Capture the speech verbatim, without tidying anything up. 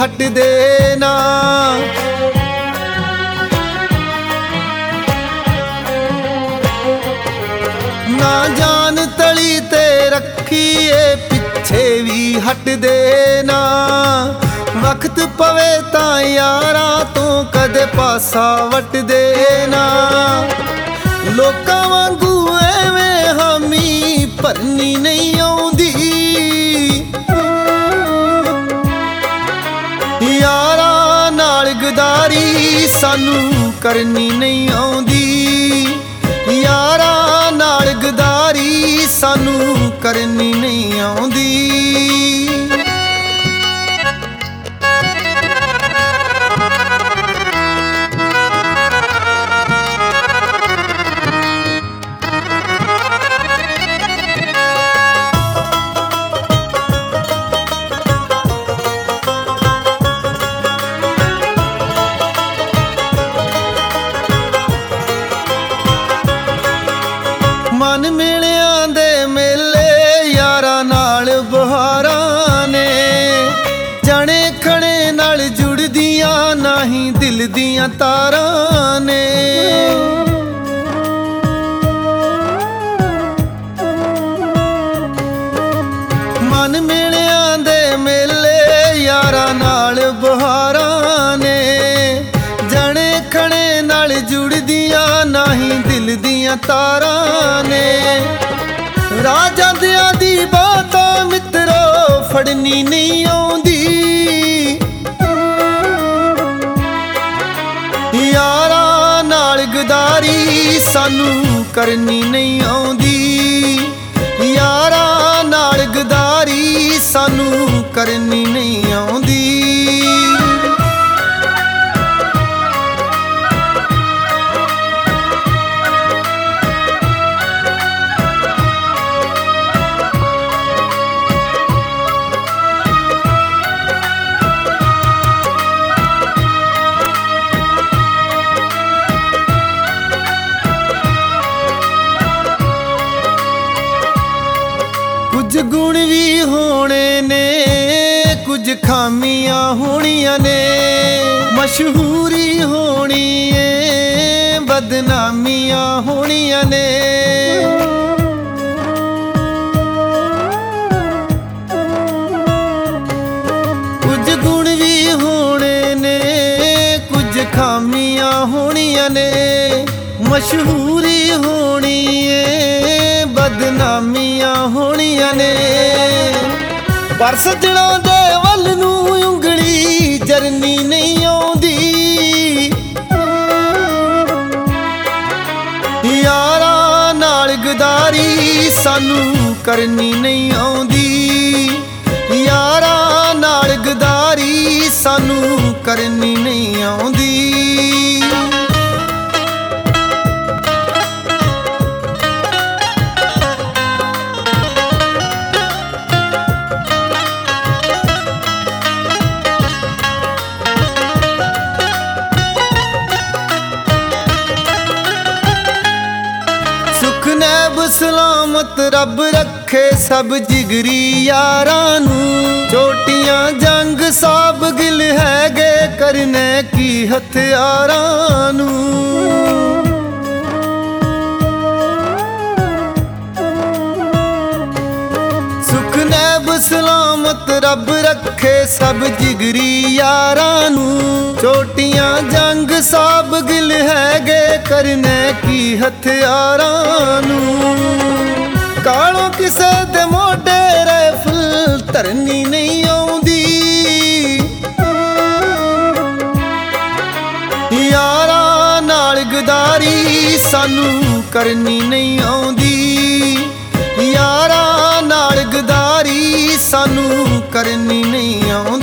ਹਟਦੇ ਨਾ। ਨਾ ਜਾਨ ਤਲੀ ਤੇ ਰੱਖੀਏ ਪਿੱਛੇ ਵੀ ਹਟਦੇ ਨਾ। ਵਕਤ ਪਵੇ ਤਾਂ ਯਾਰਾਂ ਤੋਂ ਕਦੇ ਪਾਸਾ ਵਟਦੇ ਨਾ। ਲੋਕਾਂ ਵਾਂਗੂ ਐਵੇਂ ਹਾਮੀ ਭਰਨੀ ਨਹੀਂ ਆਉਂਦੀ। ਯਾਰਾਂ ਨਾਲ ਗਦਾਰੀ ਸਾਨੂੰ ਕਰਨੀ ਨਹੀਂ ਆਉਂਦੀ। ਯਾਰਾਂ ਨਾਲ ਗਦਾਰੀ ਸਾਨੂੰ ਕਰਨੀ ਨਹੀਂ ਆਉਂਦੀ। ਮਨ ਮੇਲਿਆਂ ਦੇ ਮੇਲੇ ਯਾਰਾਂ ਨਾਲ ਬਹਾਰਾਂ ਨੇ। ਜਾਣੇ ਖਣੇ ਨਾਲ ਜੁੜਦੀਆਂ ਨਾਹੀਂ ਦਿਲ ਦੀਆਂ ਤਾਰਾਂ ਨੇ। ਮਨ ਮੇਲਿਆਂ ਦੇ ਮੇਲੇ ਯਾਰਾਂ ਨਾਲ ਬਹਾਰਾਂ ਨੇ। ਜਾਣੇ ਖਣੇ ਨਾਲ ਜੁੜਦੀਆਂ ਨਾਹੀਂ ਦਿਲ ਦੀਆਂ ਤਾਰਾਂ ਨੇ। ਰਾਹ ਜਾਂਦਿਆਂ ਦੀ ਬਾਤਾਂ ਮਿੱਤਰੋ ਫੜਨੀ ਨਹੀਂ ਆਉਂਦੀ। ਯਾਰਾਂ ਨਾਲ ਗਦਾਰੀ ਸਾਨੂੰ ਕਰਨੀ ਨਹੀਂ ਆਉਂਦੀ। ਯਾਰਾਂ ਨਾਲ ਗਦਾਰੀ ਸਾਨੂੰ ਕਰਨੀ ਨਹੀਂ ਆਉਂਦੀ। ਕੁਝ ਗੁਣ ਵੀ ਹੋਣੇ ਨੇ ਕੁਝ ਖਾਮੀਆਂ ਹੋਣੀਆਂ ਨੇ। ਮਸ਼ਹੂਰੀ ਹੋਣੀ ਏ ਬਦਨਾਮੀਆਂ ਹੋਣੀਆਂ ਨੇ। ਕੁਝ ਗੁਣ ਵੀ ਹੋਣੇ ਨੇ ਕੁਝ ਖਾਮੀਆਂ ਹੋਣੀਆਂ ਨੇ। ਮਸ਼ਹੂਰੀ ਹੋਣੀ ਏ ਬਦਨਾਮੀਆਂ ਹੋਣੀਆਂ ਨੇ। ਪਰ ਸੱਜਣਾ ਦੇ ਵੱਲ ਨੂੰ ਉਂਗਲੀ ਜਰਨੀ ਨਹੀਂ ਆਉਂਦੀ। ਯਾਰਾਂ ਨਾਲ ਗਦਾਰੀ ਸਾਨੂੰ ਕਰਨੀ ਨਹੀਂ ਆਉਂਦੀ। ਯਾਰਾਂ ਨਾਲ ਗਦਾਰੀ ਸਾਨੂੰ ਕਰਨੀ ਨਹੀਂ ਆਉਂਦੀ। ਸਲਾਮਤ ਰੱਬ ਰੱਖੇ ਸਭ ਜਿਗਰੀ ਯਾਰਾਂ ਨੂੰ। ਚੋਟੀਆਂ ਜੰਗ ਸਾਬ ਗਿਲ ਹੈਗੇ ਕਰਨੇ ਕੀ ਹਥਿਆਰਾਂ ਨੂੰ। ਸੁਖ ਨੈਬ ਸਲਾਮਤ ਰੱਬ ਰੱਖੇ ਸਭ ਜਿਗਰੀ ਯਾਰਾਂ ਨੂੰ। ਚੋਟੀਆਂ ਜੰਗ ਸਾਬ ਗਿਲ ਹੈਗੇ ਕਰਨੇ ਕੀ ਹਥਿਆਰਾਂ ਨੂੰ। ਕਾਲੋਂ ਕਿਸੇ ਦੇ ਮੋਢੇ ਰਾਈਫਲ ਧਰਨੀ ਨਹੀਂ ਆਉਂਦੀ। ਯਾਰਾਂ ਨਾਲ ਗਦਾਰੀ ਸਾਨੂੰ ਕਰਨੀ ਨਹੀਂ ਆਉਂਦੀ। ਯਾਰਾਂ ਨਾਲ ਗਦਾਰੀ ਸਾਨੂੰ ਕਰਨੀ ਨਹੀਂ ਆਉਂਦੀ।